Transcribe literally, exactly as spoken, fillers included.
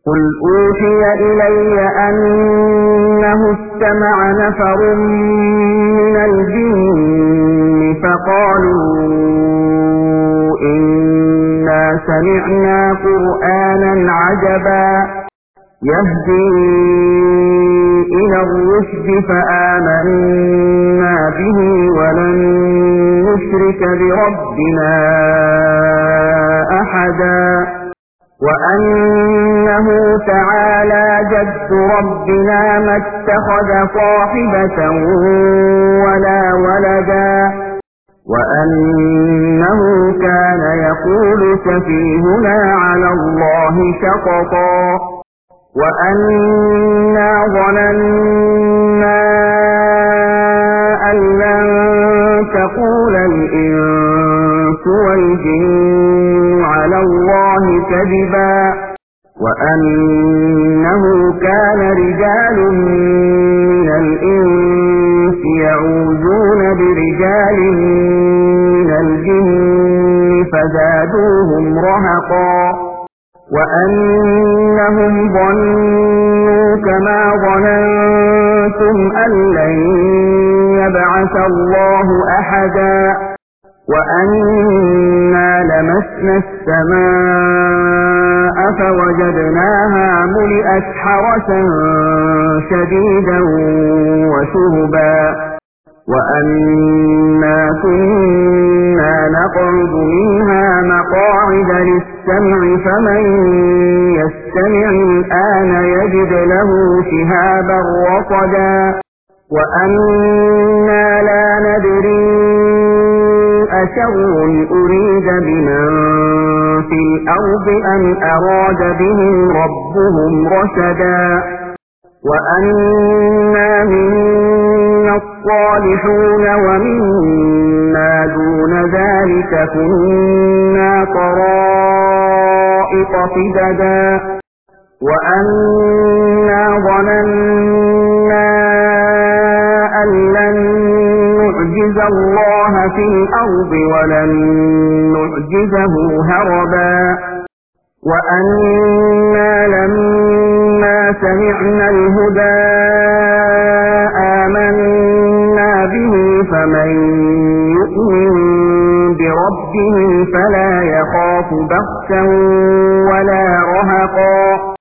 قل أوحي إلي أنه استمع نفر من الجن فقالوا إنا سمعنا قرآنا عجبا يهدي إلى الرشد فآمنا به ولن نشرك بربنا أحدا وأنه تعالى جد ربنا ما اتخذ صاحبة ولا ولدا وأنه كان يقول سفيهنا على الله شططا وأنا ظننا أن لن تقول الإنس والجن على الله كذبا وأنه كان رجال من الإنس يعوذون برجال من الجن فزادوهم رهقا وأنهم ظنوا كما ظننتم أن لن يبعث الله أحدا وأنا لمسنا السماء فوجدناها ملئت حرسا شديدا وشهبا وأنا كنا نقعد منها مقاعد للسمع فمن يستمع الآن يجد له شهابا رصدا وأنا لا ندري أشر أريد بمن في الأرض أم أراد بهم ربهم رشدا وأنا منا الصالحون ومنا دون ذلك كنا طرائق قددا وأنا ظننا أن لن نعجز الله في الأرض ولن نعجزه هربا وأنا لما سمعنا الهدى آمنا به فمن يؤمن بربه فلا يخاف بخسا ولا